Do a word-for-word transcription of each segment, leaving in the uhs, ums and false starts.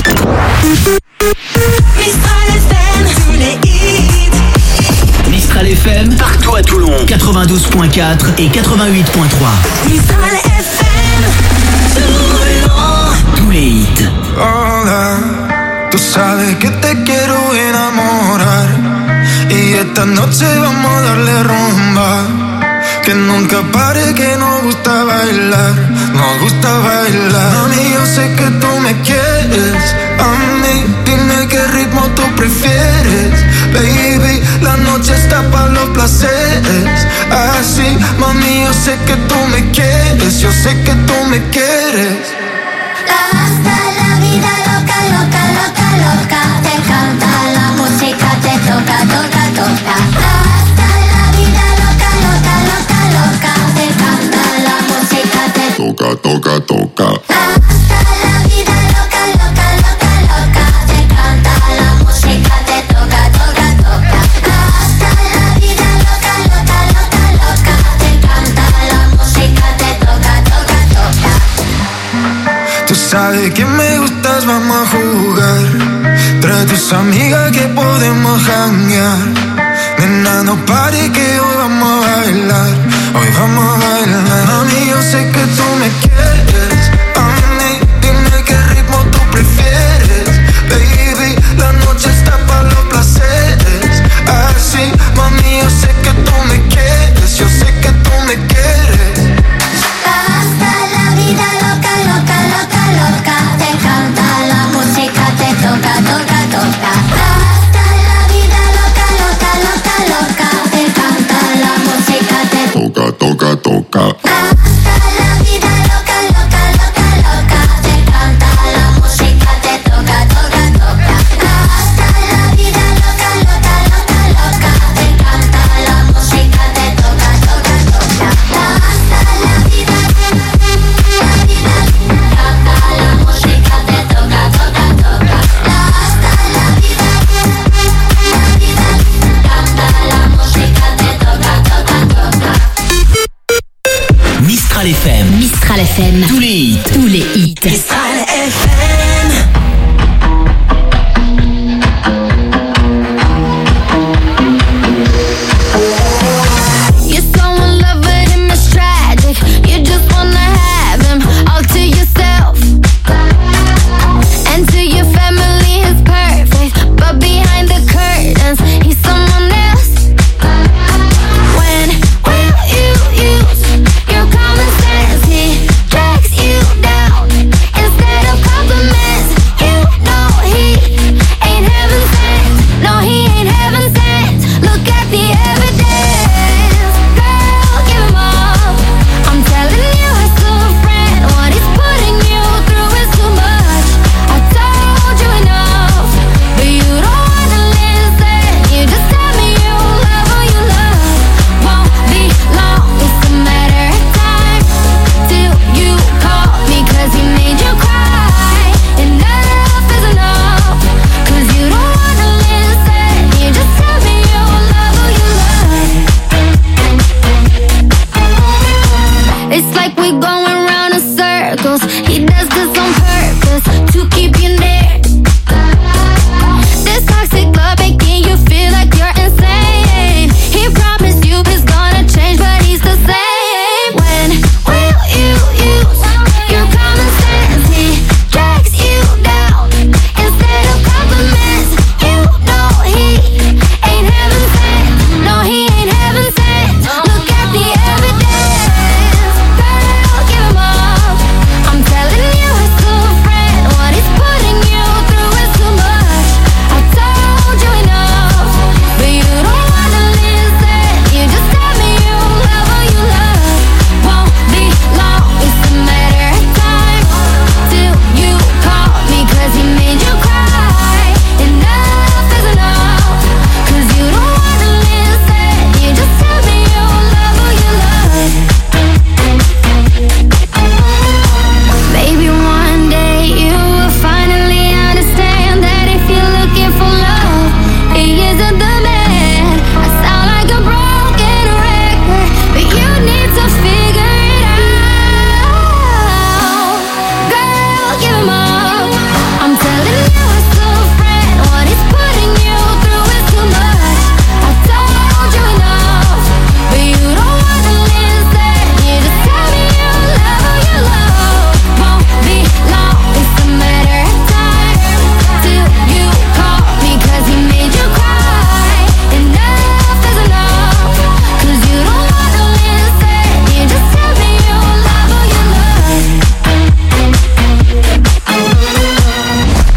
Mistral F M, partout à Toulon, quatre-vingt-douze point quatre et quatre-vingt-huit point trois. Mistral F M, Toulon. Tous les hits. Hola, tú sabes que te quiero enamorar y esta noche vamos a darle rumba. Que nunca pare, que nos gusta bailar, nos gusta bailar. Mami, yo sé que tú me quieres, a mí, dime qué ritmo tú prefieres. Baby, la noche está para los placeres. Así, mami, yo sé que tú me quieres, yo sé que tú me quieres. Hasta la vida loca, loca, loca, loca. Te encanta la música, te toca, toca, toca. Hasta la vida loca, loca, loca, loca. Te encanta la música, te toca, toca, toca. Hasta la vida loca, loca, loca, loca. Te encanta la música, te toca, toca, toca. Hasta la vida loca, loca, loca, loca. Te encanta la música, te toca, toca, toca. Tú sabes que me gustas, vamos a jugar. Trae tus amigas que podemos janguear. Nena, no pare que hoy vamos a bailar. Hoy vamos a bailar. Mami, yo sé que tú me quieres. A mí, dime qué ritmo tú prefieres. Baby, la noche está para los placeres. Así, mami, yo sé que tú me quieres. Yo sé que tú me quieres. Hasta la vida loca, loca, loca, loca. Te encanta la música, te toca, toca, toca. Hasta la vida loca, loca, loca, loca. Te encanta la música, te toca, toca, toca. Hasta la vida loca, loca, loca, loca. Te encanta la música, te toca, toca, toca. Hasta la vida loca, loca, loca, loca. Te encanta la música, te toca, toca, toca. Hasta la vida, la vida, canta la música, te toca, toca, toca. Hasta la vida, la vida, canta la música, te toca, toca, toca. Mistral F M. Mistral F M. Tous les hits. Tous les hits. Mistral F M. You're so in love with him, it's tragic. You just wanna have him all to yourself. And to your family, he's perfect, but behind the curtains, he's someone else. When will you use your common sense? He drags you down instead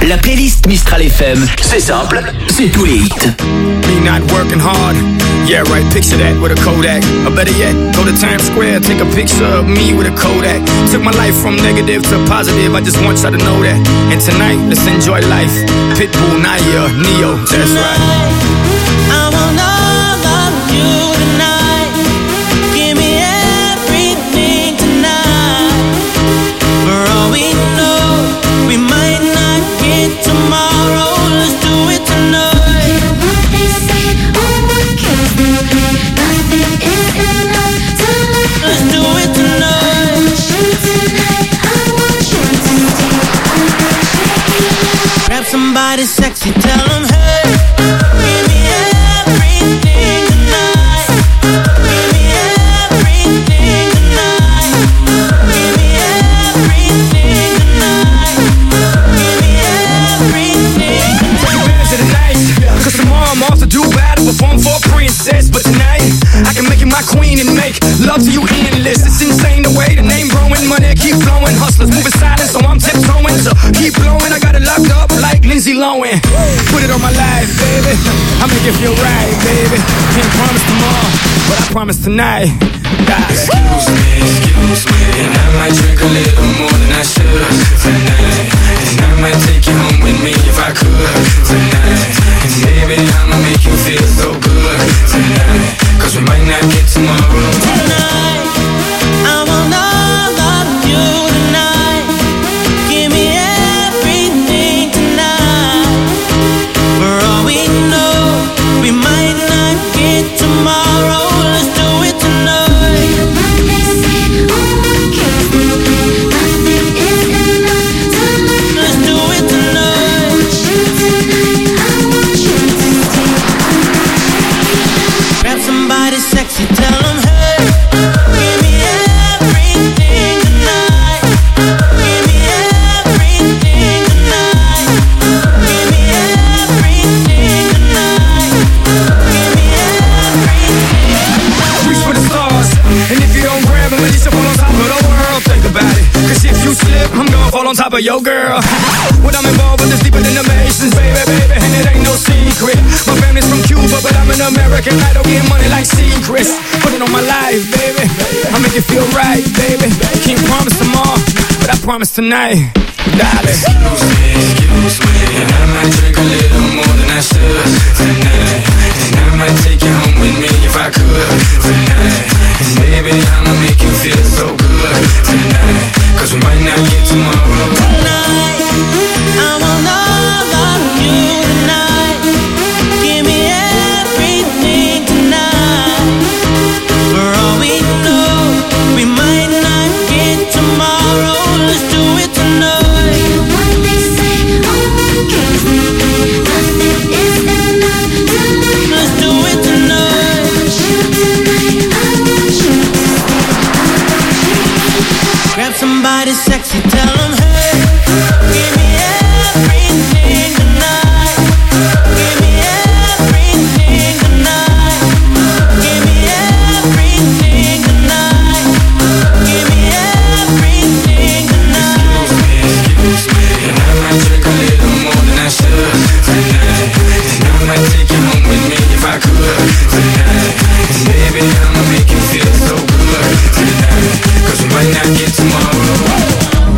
La playlist Mistral F M. C'est simple, c'est tous les hits. Me not working hard. Yeah, right, picture that with a Kodak. Or better yet, go to Times Square, take a picture of me with a Kodak. Took my life from negative to positive, I just want y'all to know that. And tonight, let's enjoy life. Pitbull, Naya, Neo, that's right. I want all of you tonight. Give me everything tonight. For all we know, we might not get tomorrow. Let's do it tonight. Let's do it tonight. Grab somebody sexy, tell them hey. Give me everything tonight. Give me everything tonight. Give me everything tonight. Give me everything tonight. To the night, cause tomorrow I'm off to do battle, perform for a princess. But tonight, I can make you my queen and make love to you endless. It's insane the way the name growing, money keep flowing. Hustlers moving silent, so I'm tiptoeing. So keep blowing, I got it locked up like Lindsay Lohan. Put it on my life, baby. I make it feel right, baby. Can't promise tomorrow, but I promise tonight. God. Excuse me, excuse me, and I might drink a little more than I should tonight. And I might take you home with me if I could tonight. And baby, I'ma make you feel so good tonight. Cause we might not get tomorrow. Tonight, I want all of you tonight. Give me everything tonight. For all we know, we might not get tomorrow. Let's do it tonight. Let's do it tonight. Grab somebody sexy, tell them hey. Give me everything tonight. Give me everything tonight. Give me everything tonight. Give me everything. Reach for the stars, and if you don't grab them, at least you fall on top of the world. Think about it, cause if you slip, I'm gonna fall on top of your girl. When I'm involved with this deeper than the Masons, baby, baby, and it ain't no secret. My family's from Cuba, but I'm an American idol, getting money like secrets. Put it on my life, baby, I make it feel right, baby. Can't promise tomorrow, but I promise tonight, darling. Excuse me, excuse me, and I might drink a little more than I should tonight. And I might take you home with me if I could tonight. And baby, I'ma make you feel so good tonight. Cause we might not get tomorrow. Tonight, I want all of you tonight. Give me everything tonight. For all we know, we might not get tomorrow. Let's do it tonight. Let's do it tonight. Grab somebody sexy, tell them hey. Give me everything tonight. Give me everything tonight. Give me everything tonight. Give me everything tonight. Excuse me, and I might drink a little more than I should tonight. And I might take you home with me if I could tonight. And baby, I'ma make you feel so good tonight. Cause we might not get tomorrow.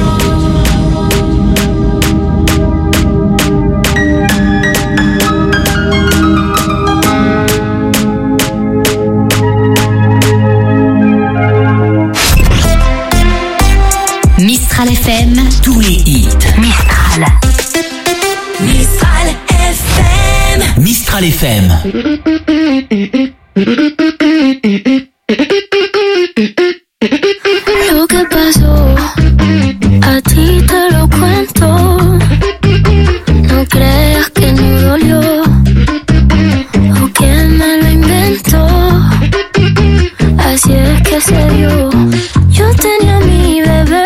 Mistral F M, tous les hits. Mistral. Mistral F M. Mistral F M. Lo que pasó, a ti te lo cuento. No creas que no dolió o que me lo inventó. Así es que se dio. Yo tenía a mi bebé,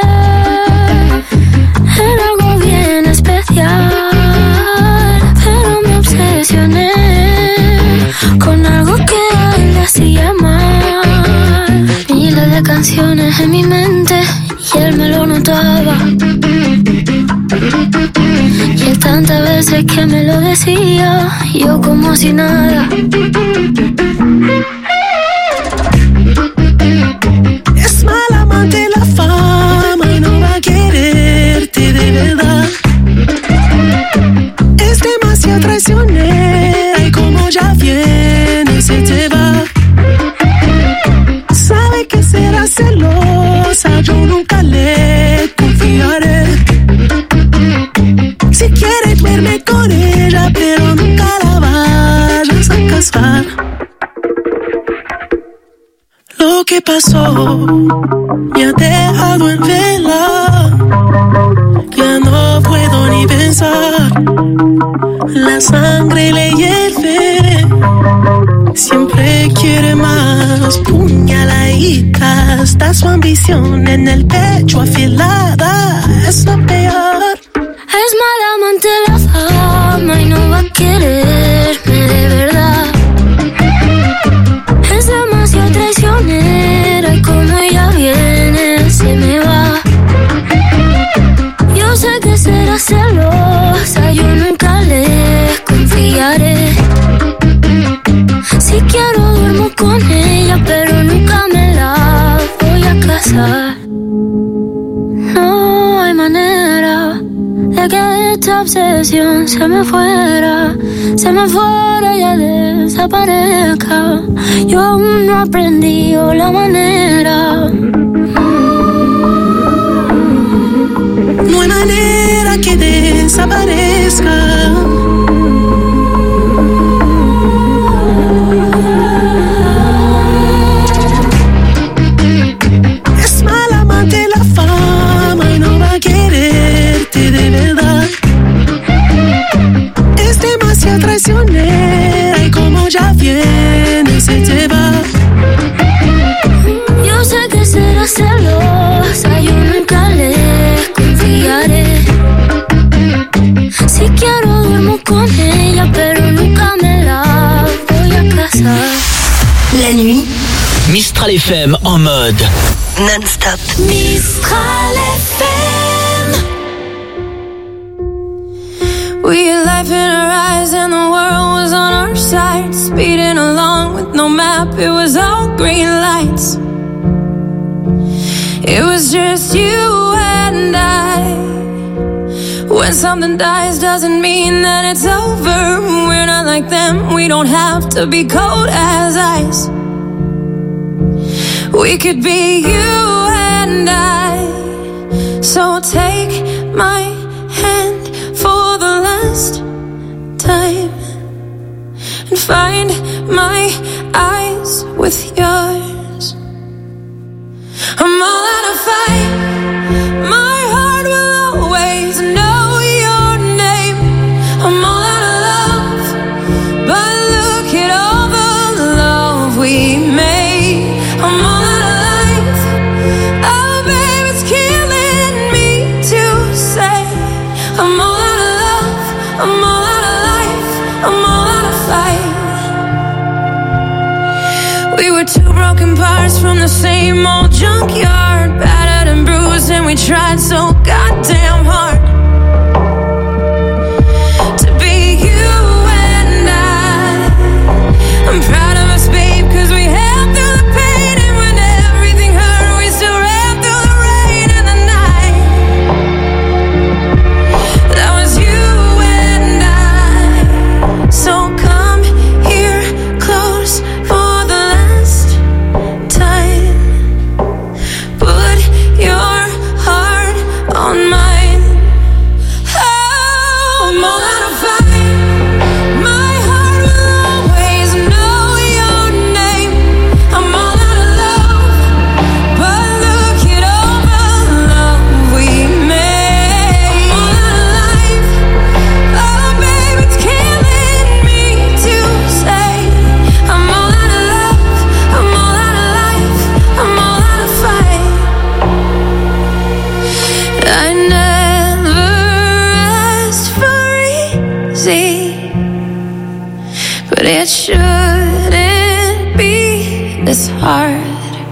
era algo bien especial, pero me obsesioné con algo que veces que me lo decía, yo como si nada. Es mala amante la fama y no va a quererte de verdad. Es demasiado traicionera y como ya viene se te va. Sabe que será celosa, yo nunca le confiaré. Si quieres verme con ella, pero nunca la vayas a casar. Lo que pasó me ha dejado en vela. Ya no puedo ni pensar. La sangre le hierve. Siempre quiere más. Puñaladita. Está su ambición en el pecho afilada. Es lo peor. Es mala amante la fama y no va a quererme de verdad. Es demasiado traicionera y como ella viene se me va. Yo sé que será celosa, yo nunca le confiaré. Si quiero duermo con ella, pero nunca me la voy a casar. No hay manera de que esta obsesión se me fuera, se me fuera y ya desaparezca. Yo aún no he aprendido la manera. No hay manera que desaparezca. Es mala amante la fama y no va a quererte de verdad. Es demasiado traicionera y como ya viene se te va. Yo sé que será celosa, yo nunca le confiaré. Si quiero duermo con ella, pero nunca me la voy a casar. La nuit, Mistral F M en mode non-stop. Mistral F M. We had life in our eyes and the world was on our side. Speeding along with no map, it was all green lights. It was just you and I. When something dies doesn't mean that it's over. We're not like them, we don't have to be cold as ice. We could be you and I. So take my hand for the last time and find my eyes with yours. I'm all out of fight. My heart will always know your name. I'm all out of love, but look at all the love we made. I'm all out of life. Oh, babe, it's killing me to say. I'm all out of love. I'm all out of life. I'm all out of fight. We were two broken parts from the same old junkyard, battered and bruised, and we tried so goddamn hard to be you and I. I'm proud of us, babe, cause we held through the pain, and when everything hurt, we still ran through the rain and the night. That was you and I. So come here close for the last time. Put your heart on mine. Oh, I'm all out of fight. My heart will always know your name. I'm all out of love, but look at all the love we made. I'm all out of life. Oh, babe, it's killing me to say. I'm all out of love. I'm all out of life. I'm all out of fight. I never asked for easy, but it shouldn't be this hard.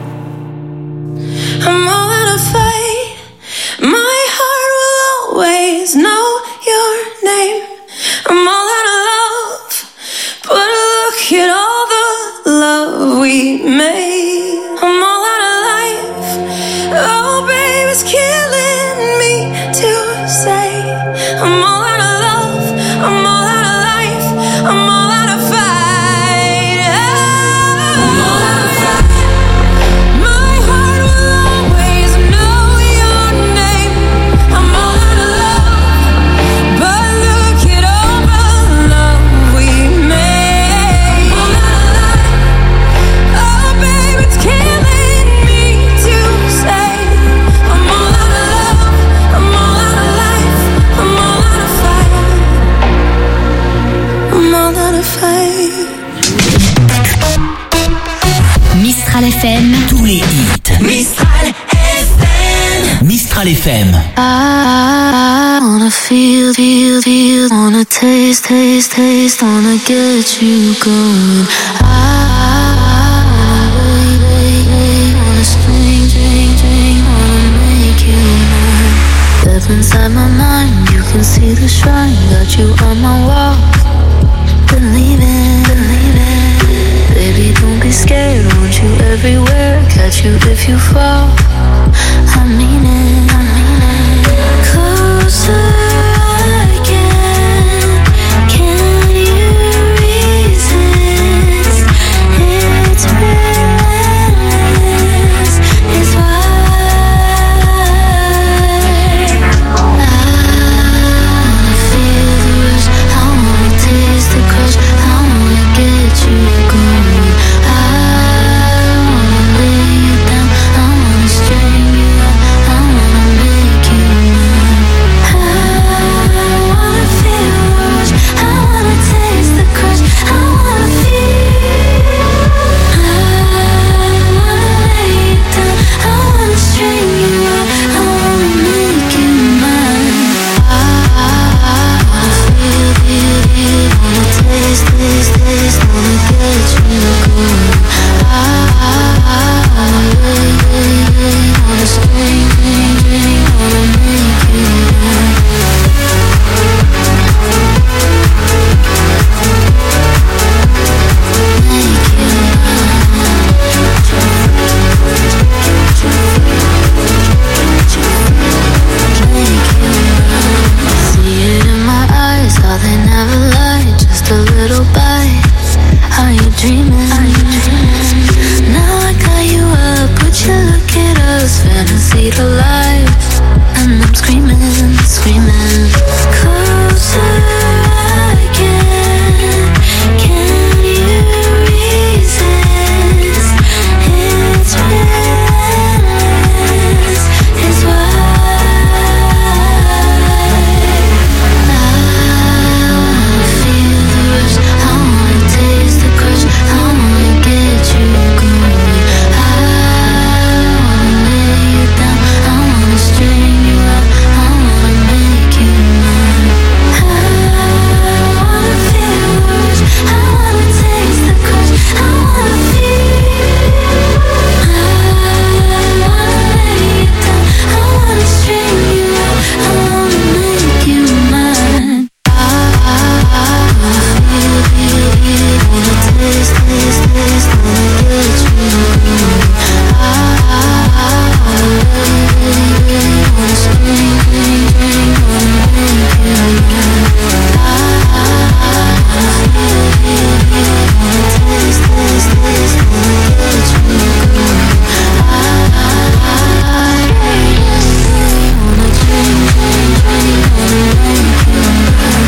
I'm all out of fight. My heart will always know your name. I'm all out of love, but look at all the love we made. I'm all out of life. Oh, baby, it's killing me to say. I'm all out of love. I'm all out of life. I'm all out of fight. Oh, I'm all out of fight. My heart will always know your name. I'm all out of love, but look at all the love we made. I'm all out of life. Oh, baby, it's killing me to say. I'm all out of love. I'm all out of life. I'm all out of fight. I'm all out of fight. Mistral F M, tous les hits. Mistral F M. Mistral F M. I wanna feel, feel, feel, wanna taste, taste, taste, wanna get you going. I wanna wait, wait, wait, wanna string, string, string, wanna make you mine. Deep inside my mind, you can see the shrine, got you on my wall. Believe it, believe it. Baby, don't be scared, want you everywhere, catch you if you fall. I mean it, I mean it. Closer I can, can you resist? It's relentless, it's why I wanna feel the rush, I wanna taste the crush, I wanna get you going. I wanna lay you down, I wanna string you up, I wanna make you mine. I wanna feel the rush, I wanna taste the crush, I wanna feel. I wanna lay you down, I wanna string you up, I wanna make you mine. I wanna feel, feel, feel, wanna taste, taste, taste, wanna get you going. I wanna lay, lay, lay, wanna string, string, string, wanna make you mine. Make you see it in my eyes, how they never lie, just a little bite. Are you dreaming? Are you dreaming? Now I got you up, would you look at us, fantasy to life. And I'm screaming, screaming. Closer I can, can you resist? It's relentless, it's why I wanna feel the rush, I wanna taste the crush, I wanna get you going. I wanna lay you down, I wanna string you up, I wanna make you mine. I wanna feel the rush, I wanna taste the crush, I wanna feel. I wanna lay you down, I wanna string you up, I wanna make you mine. I wanna feel, feel, feel, wanna taste, taste, taste, wanna get you going. I wanna lay, lay, lay, wanna string, string, string, wanna make you mine. I wanna feel, feel, feel, wanna taste, taste, taste, wanna get you going. I wanna drink, drink, drink, wanna make you mine.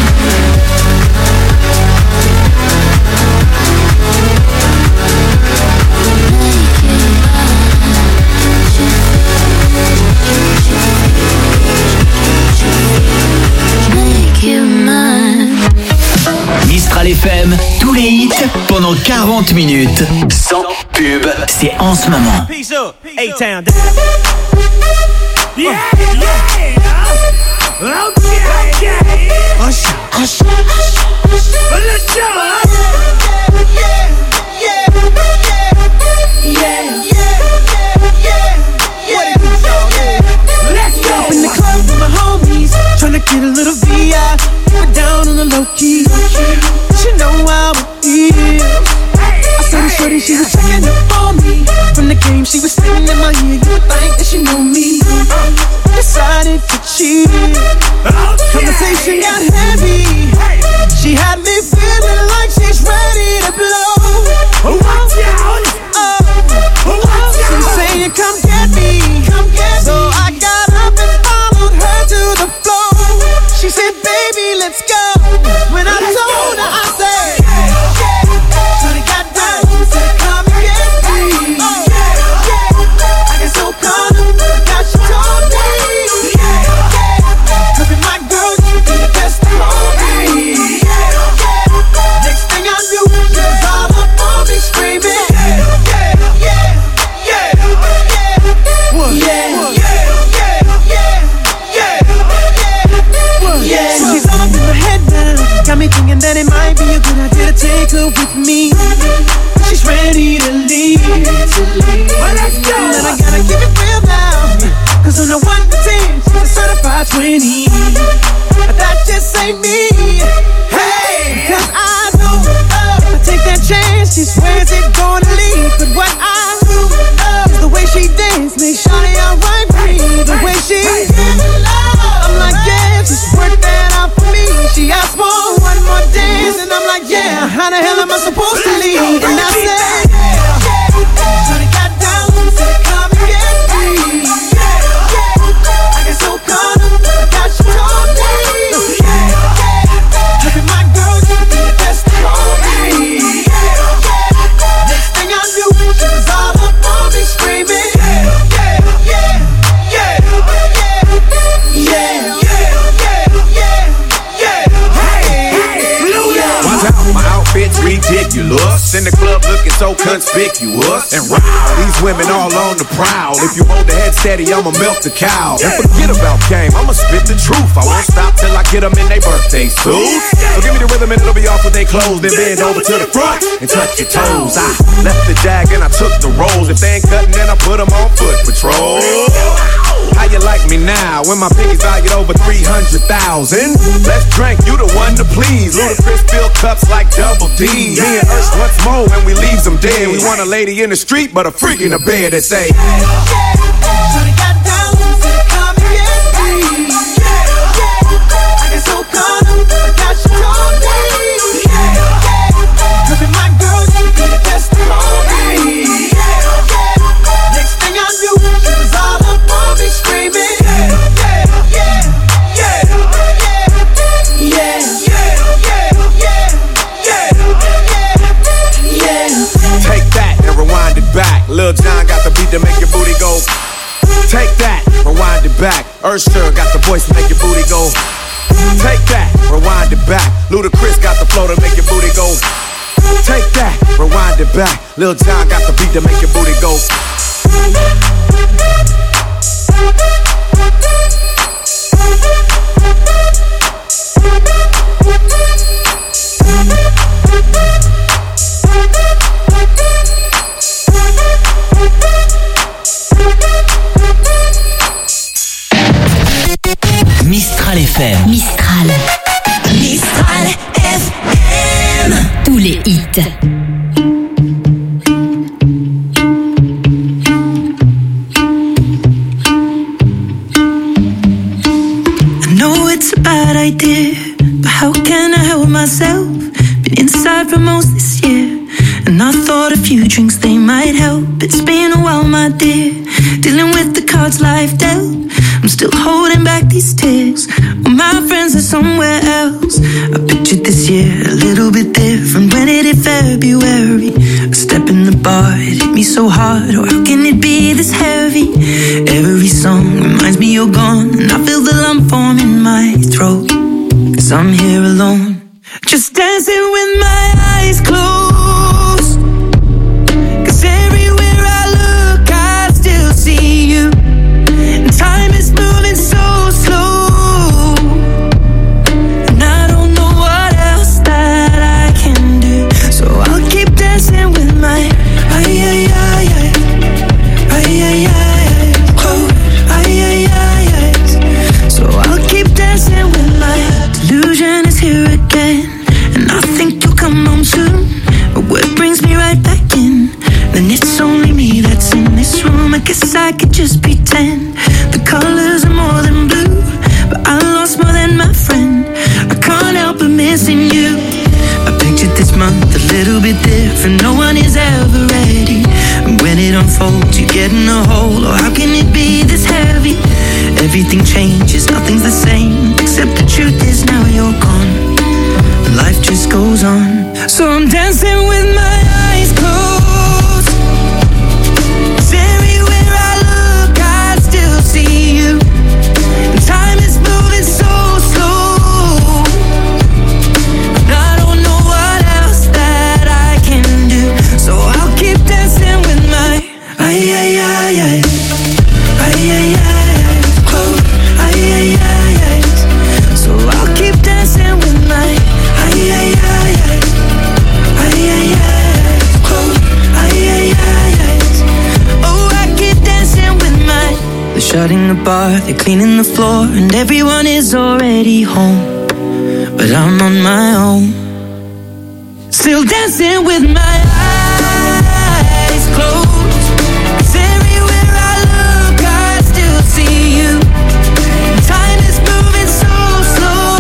Make you mine. Mistral F M, tous les hits pendant quarante minutes. Sans pub, c'est en ce moment. Peace up, A-Town. Yeah, yeah. Okay, okay. Hush, hush, hush. Let's go. Yeah, yeah, yeah, yeah, yeah, yeah, yeah. Let's go. Up in the club with my homies, tryna get a little V I. We're down on the low key. tension got heavy. She had me feeling like she's ready to blow. Watch out! Oh, watch out! She's saying, "Come get me, come get me." So I got up and followed her to the floor. She said, "Baby, let's go." When I told her, I said, "Yeah." So they got down, said, "Come get me." Oh, yeah. I got so caught up, got she told me. Cause with my girl, you be the best of me. Next thing I knew, she was all up on me screaming. Yeah, yeah, yeah, yeah. What? Yeah, yeah, yeah, yeah, yeah, yeah. She's all up in my head now. Got me thinking that it might be a good idea to take her with me. She's ready to leave. Well, let's go. And I gotta keep it real now. Cause on the one to ten, she's a certified twenty. But that just ain't me. Hey, cause I know uh, I take that chance, she swears it's gonna leave. But what I do uh, is the way she dance, make sure they alright for me. The way she I'm like, yeah, just work that out for me. She asked for one more dance, and I'm like, yeah, how the hell am I supposed to leave? And I said, yeah, so they got down, said, "Come and get me." I got so caught up, I got you told me. Look at my girl, you be the best of me. Next thing I knew, she was all up on me screaming. Yeah, yeah, yeah, yeah, yeah, yeah, yeah. Watch out, my outfit's ridiculous. In the club looking so conspicuous. And wow, these women all on the prowl. If you hold the head steady, I'ma milk the cow. And forget about game, I'ma spit the truth. I won't stop till I get them in their birthday suits. So give me the rhythm and it'll be off with their clothes. Then bend over to the front and touch your toes. I left the jag and I took the rolls. If they ain't cutting, then I put them on foot patrol. How you like me now when my piggy's valued over three hundred thousand? Let's drink, you the one to please. Ludacris fill cups like double D. Me and Ursh once more when we leaves them dead. We want a lady in the street, but a freak in the bed that say, So they got down, said, "Come and get me." I got so caught up, I got you told me. Cause with my girl, you be the best of me. Next thing I knew, she was all up on me screaming. Yeah, yeah, yeah, yeah, yeah, yeah, yeah, yeah. take that and rewind it back. Lil Jon got the beat to make your booty go. Take that, rewind it back. Usher got the voice to make your booty go. Take that, rewind it back. Ludacris got the flow to make your booty go. Take that, rewind it back. Lil Jon got the beat to make your booty go. Mistral F M. Mistral. Mistral F M. Tous les hits. I know it's a bad idea, but how can I help myself? Been inside for most this year, and I thought a few drinks they might help. It's been a while, my dear, dealing with the cards life dealt. I'm still holding back these tears. Well, my friends are somewhere else. I pictured this year a little bit different. When it hit February, a step in the bar, it hit me so hard. Oh, how can it be this heavy? Every song reminds me you're gone, and I feel the lump form in my throat. Cause I'm here alone, just dancing with my eyes closed. Cause everywhere I look, I still see you. Time is moving so slow, and I don't know what else that I can do. So I'll keep dancing with my ay ay ay ay ay ay ay oh ay ay ay ay. So I'll keep dancing with my delusion is here again, and I think you'll come little bit different. No one is ever ready. And when it unfolds, you get in a hole. Oh, how can it be this heavy? Everything changes, nothing's the same. Except the truth is now you're gone. Life just goes on. So I'm dancing with my eyes closed. 'Cause everywhere I look, I still see you. And time is moving so slow. And I don't know what else that I can do. So I'll keep dancing with my ay ay ay ay ay ay ay close ay ay ay ay. So I'll keep dancing with my ay ay ay ay ay ay ay close ay ay ay ay. Oh, I keep dancing with my. They're shutting the bar, they're cleaning the floor, and everyone is already home. But I'm on my own, still dancing with my eyes closed. 'Cause everywhere I look, I still see you. Time is moving so slow.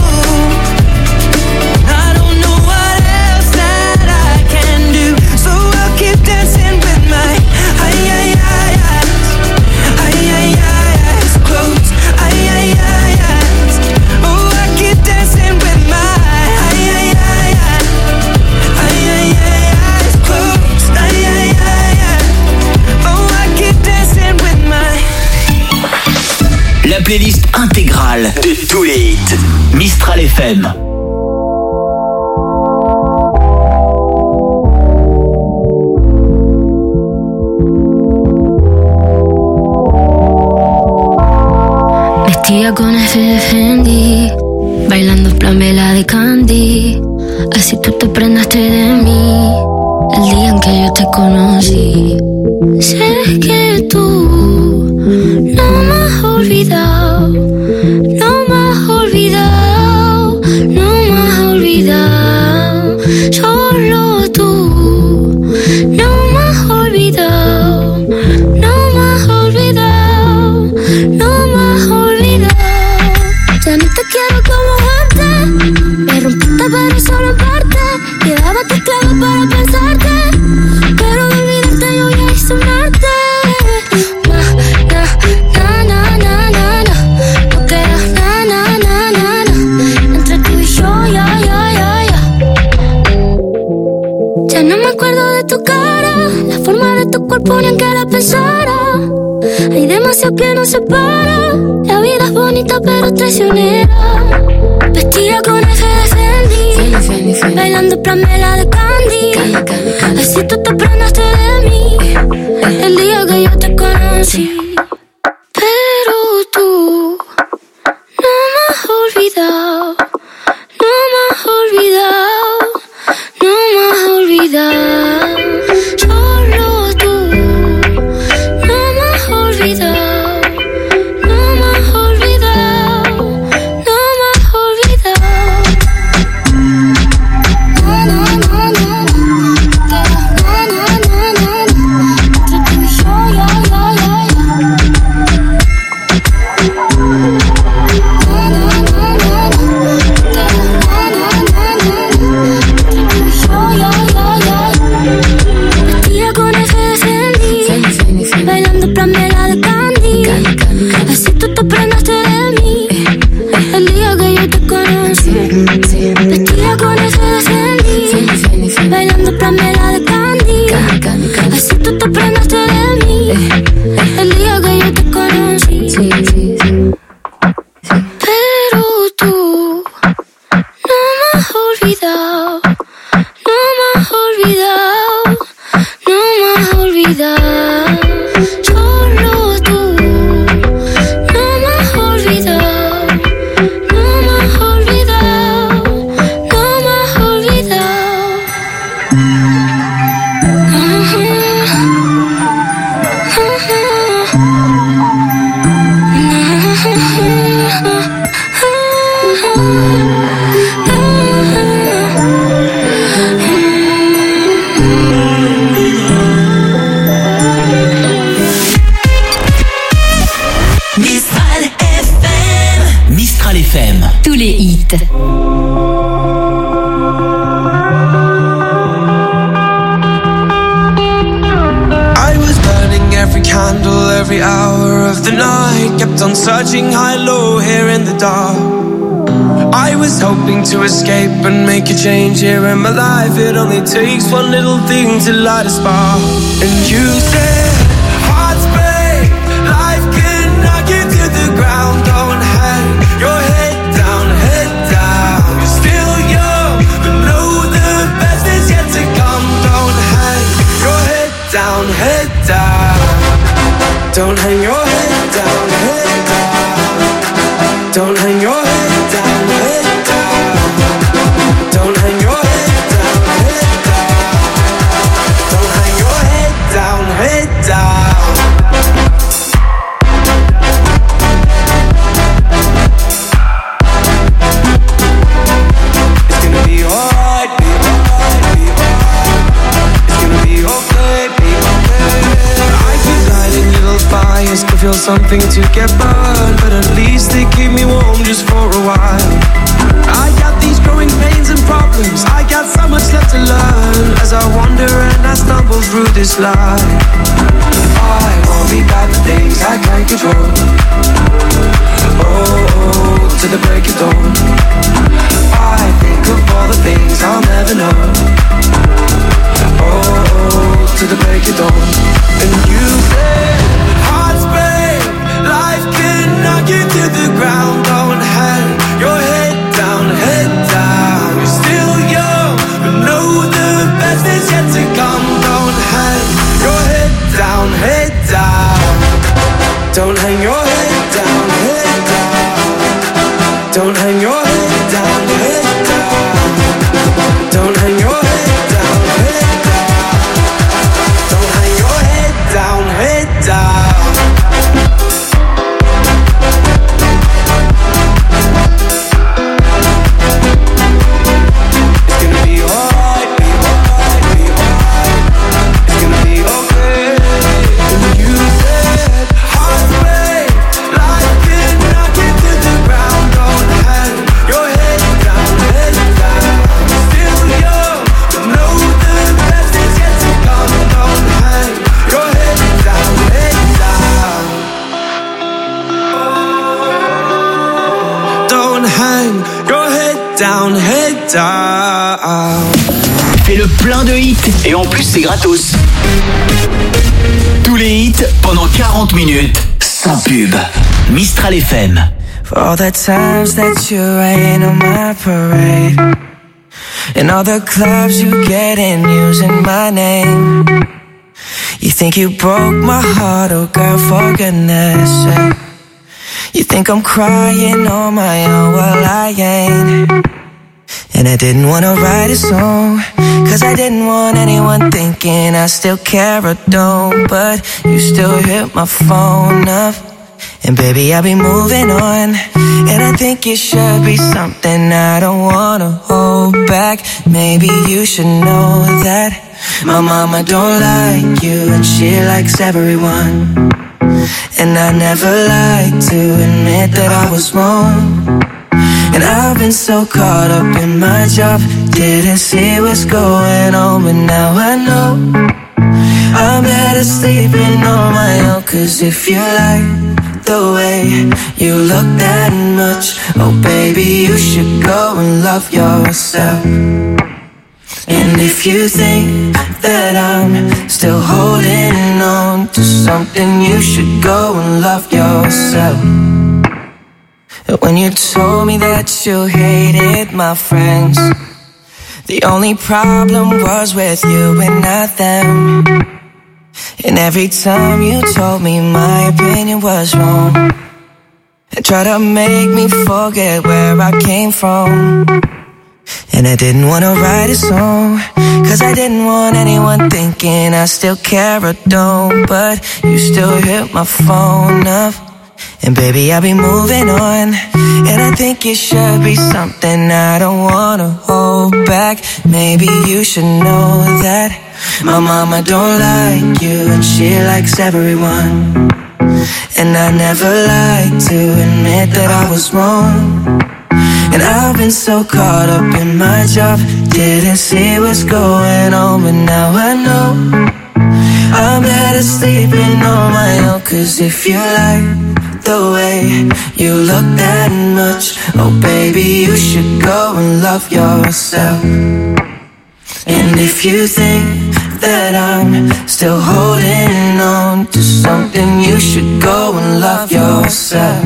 I don't know what else that I can do. So I'll keep dancing with my ay ay ay eyes. Ay ay ay eyes closed. Ay ay ay eyes. Oh, I keep dancing with my ay ay ay ay. Ay ay ay eyes closed. Ay ay ay ay. Oh, I keep dancing with my. La playlist intégrale de tous les hits. Mistral F M. Vestida con ese Fendi, bailando Pamela de Candy. Así tú te prendaste de mí el día en que yo te conocí. Sé que tú no me has olvidado, no me has olvidado, no me has olvidado. Solo tú no me has olvidado, no me has olvidado, no me has olvidado. Ya no te quiero como antes, me rompiste pero solo en parte. Llevaba tus clavos para pensarte, pero de olvidarte yo ya hice un arte. Na, na, na, na, na, na, no queda na, na, na, na, na, entre tú y yo, ya, ya, ya, ya. Ya no me acuerdo de tu cara, la forma de tu cuerpo ni en que la pensara. Hay demasiado que nos separa, la vida es bonita pero traicionera. Vestida con eje de Fendi, Fendi, Fendi, bailando Pamela de Candy, Candy, Candy, Candy. Así tú te prendaste de mí el día que yo te conocí. Pero tú no me has olvidado, no me has olvidado, no me has olvidado. Solo tú no me has olvidado, no me has olvidado, no me has olvidado. Na, na, na, na, na, na, na, na, na, na, entre tú y yo, ya, ya, ya, ya. Na, na, na, na, na, na, na, na, na, na, entre tú y yo, ya, ya, ya, ya. Vestida con eje de Fendi, bailando Pamela de Candy, así tú te prendaste de mí el día que yo te conocí. Vestida con eje de Fendi, bailando Pamela de Candy, así tú te prendaste de mí el día que yo te conocí. Pero tú no me has olvidado, no me has olvidado, no me has olvidado. Solo tú no me has olvidado, no me has olvidado, no me has olvidado. Mistral F M. Mistral F M. Tous les hits. the night, kept on searching high low here in the dark. I was hoping to escape and make a change here in my life. It only takes one little thing to light a spark. And you said, hearts break, life can knock you to the ground. Don't hang your head down, head down. You're still young, but know the best is yet to come. Don't hang your head down, head down. Don't hang your head down, head down. Don't hang your head down, head down. Don't hang your head down, head down. Don't hang your head down, head down. It's gonna be alright, be alright, be alright. It's gonna be okay, be okay. I keep lighting little fires to feel something to get burned, but at least they keep me warm just for a while. I got these growing pains and problems, I got so much left to learn as I wander and I stumble through this life. I worry about the things I can't control. Oh, to the break of dawn. I think of all the things I'll never know. Oh, to the break of dawn. And you said, hearts break, life can knock you to the ground. Don't hang your head down, head down. You're still young, but know the best is yet to come. Don't hang your head down, head down. Don't hang your head down, head down. Don't hang your head down, head down. Don't hang your head down, head down. Don't hang your head down, head down. It's gonna be alright, be alright, be alright. It's gonna be okay. And you said, hearts break, life can knock you to the ground. Don't hang your head down, head down. Still young, but know the best is yet to come. Don't hang your head down, head down. Don't hang your head down, head down. Fais le plein de hits et en plus c'est gratos. Tous les hits pendant quarante minutes sans pub. Mistral F M. For all the times that you rain on my parade, and all the clubs you get in using my name. You think you broke my heart, oh girl, for goodness sake. You think I'm crying on my own, well I ain't. And I didn't wanna write a song, cause I didn't want anyone thinking I still care or don't. But you still hit my phone up, and baby I'll be moving on. And I think it should be something I don't wanna hold back. Maybe you should know that my mama don't like you, and she likes everyone. And I never like to admit that I was wrong. And I've been so caught up in my job, didn't see what's going on, but now I know I'm better sleeping on my own. Cause if you like the way you look that much, oh baby, you should go and love yourself. And if you think that I'm still holding on to something, you should go and love yourself. When you told me that you hated my friends, the only problem was with you and not them. And every time you told me my opinion was wrong, and tried to make me forget where I came from. And I didn't wanna write a song, cause I didn't want anyone thinking I still care or don't. But you still hit my phone up, and baby I'll be moving on. And I think it should be something I don't wanna hold back. Maybe you should know that my mama don't like you, and she likes everyone. And I never like to admit that I was wrong. And I've been so caught up in my job, didn't see what's going on, but now I know I'm better sleeping on my own. Cause if you like the way you look that much, oh baby, you should go and love yourself. And if you think that I'm still holding on to something, you should go and love yourself.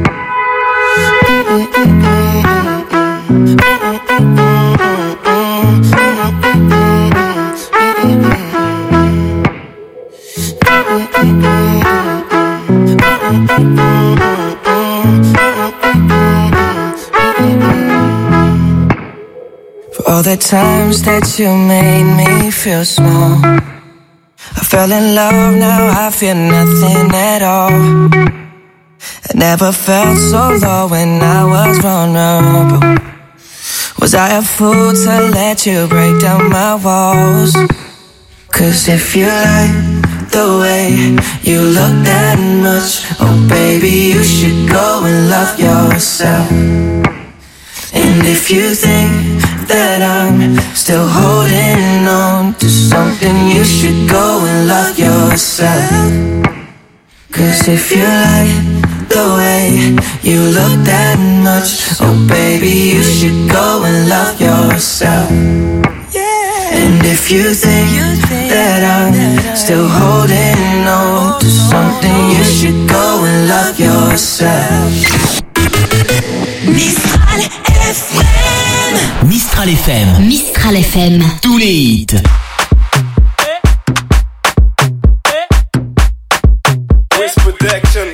For all the times that you made me feel small, I fell in love, now I feel nothing at all. I never felt so low when I was vulnerable. Was I a fool to let you break down my walls? Cause if you like the way you look that much, oh baby, you should go and love yourself. And if you think that I'm still holding on to something, you should go and love yourself. Cause if you like the way you look that much, oh baby, you should go and love yourself. And if you think that I'm still holding on to something, you should go and love yourself. Mistral F M. Mistral F M. Mistral F M. Tous les hits. Wiz Protection.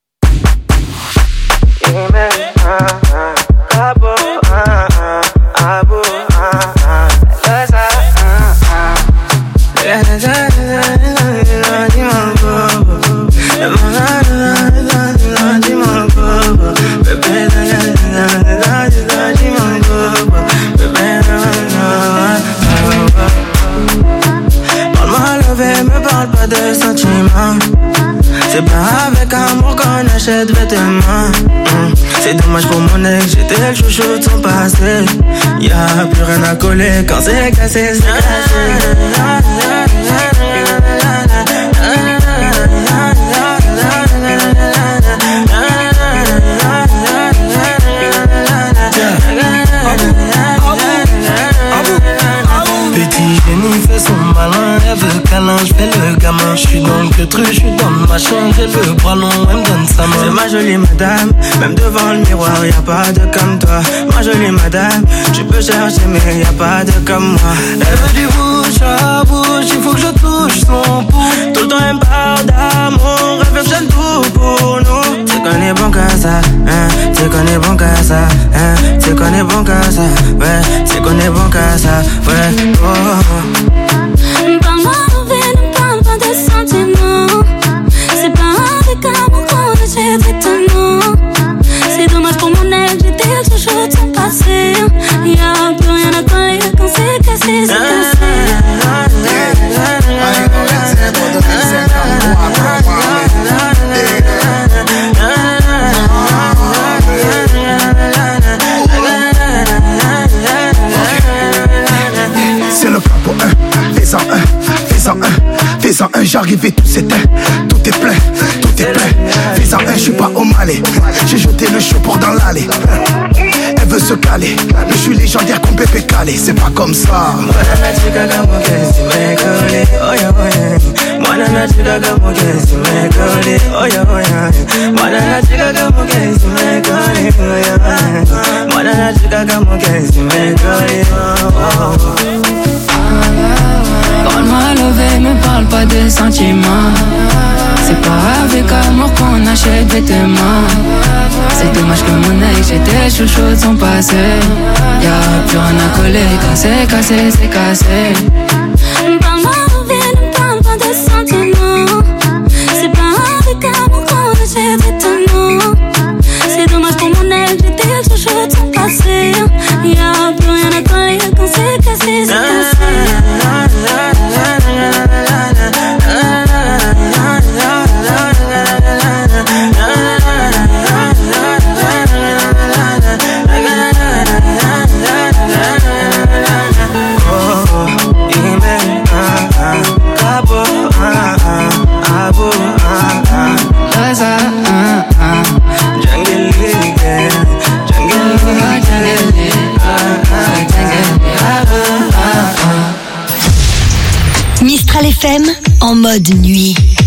C'est pas avec amour qu'on achète vêtements. mmh. C'est dommage pour mon ex, j'étais le chouchou de son passé. Y'a plus rien à coller quand c'est cassé, c'est cassé. Petit génie fait son malin, elle veut câlin, j'fais le gamin. J'suis dans le queutru, j'suis dans le machin, j'ai le bras long, elle me donne sa main. C'est ma jolie madame, même devant le miroir, y'a pas de comme toi. Ma jolie madame, tu peux chercher mais y'a pas de comme moi. Elle veut du bouche à bouche, il faut que je touche son pouce. Tout le temps elle me parle d'amour, elle veut que j'aime tout pour nous. C'est qu'on est bon qu'à ça, hein, c'est qu'on est bon qu'à ça, hein, c'est qu'on est bon qu'à ça, ouais, c'est qu'on est bon qu'à ça, ouais, oh. Parle-moi d'envie, ne parle pas de sentiments. C'est pas avec amour qu'on achète vêtements. C'est dommage pour mon ex, j'étais le chouchou de son passé. Y'a plus rien à coller quand c'est cassé, c'est cassé. C'est le plan pour un, fais-en un, fais-en un, fais-en un, j'arrive et tout s'éteint, tout est plein, tout est plein. Fais-en un, j'suis pas au Malais, j'ai jeté le chaud pour dans l'allée. Elle veut se caler, mais j'suis légendaire comme Pépé Calé, c'est pas comme ça. Parle-moi levé, me parle pas de sentiments. C'est pas avec amour qu'on achète vêtements. C'est dommage que mon ex, j'étais chouchou de son passé. Y'a plus rien à coller quand c'est cassé, c'est cassé. Parle-moi d'envie, ne parle pas de sentiments. C'est pas avec amour qu'on achète vêtements. C'est dommage pour mon ex, j'étais le chouchou de son passé. Y'a plus rien à coller quand c'est cassé, c'est cassé. Oh, F M en mode nuit.